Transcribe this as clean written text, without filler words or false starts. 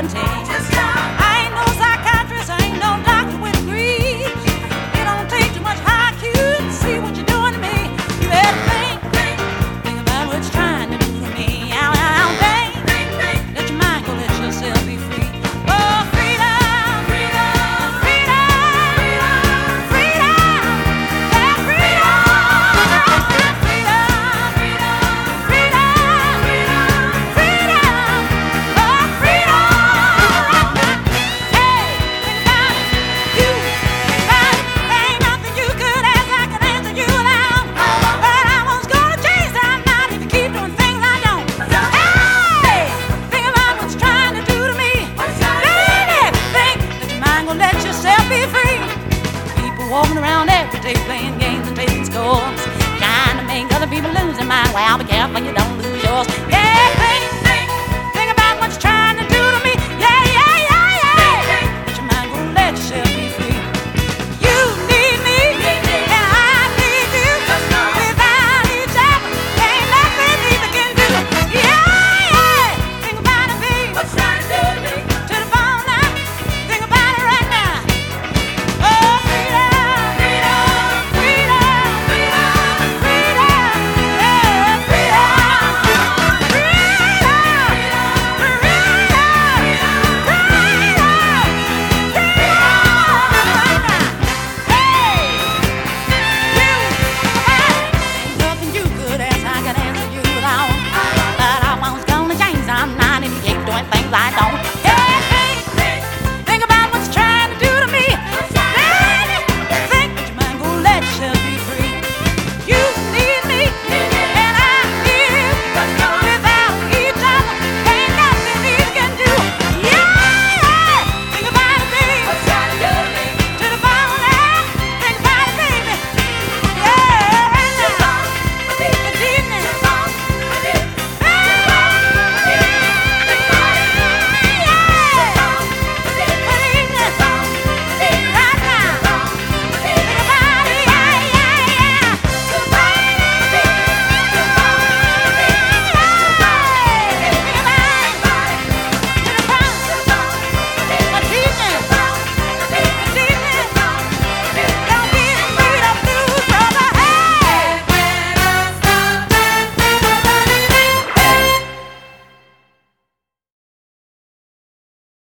wouldn't change. I ain't no psychiatrist, I ain't no doctor with degrees. It don't take too much IQ to see what you're doing to me. You better think about what you're trying to do to me. Ow, think, let your mind go, let yourself be free. Oh, freedom, freedom, freedom, freedom, yeah, freedom, freedom, freedom, freedom, freedom, oh, freedom. Hey, think about it, you think about it. There ain't nothing you could ask I can answer you now. But I was gonna change that mind if you keep doing things I don't. Hey, think about what you're trying to do to me. Baby, think that your mind gonna let yourself be free. People walking around every day playing games and taking scores, trying to make other people lose their mind. Well, be careful you don't lose yours. Yeah, think about what you're trying to do to me. Yeah, yeah, yeah, yeah. Let your mind go, let yourself be free. You need me, and I need you. Without each other, there ain't nothing either can do. Yeah, yeah. Think about it, babe. What's trying to do to me? To the phone now. Think about it right now. Oh, freedom, freedom, freedom, freedom, freedom, yeah, freedom, freedom, nothing you could ask, I can answer you now. But I was gonna change, I'm not, if you keep doing things I don't.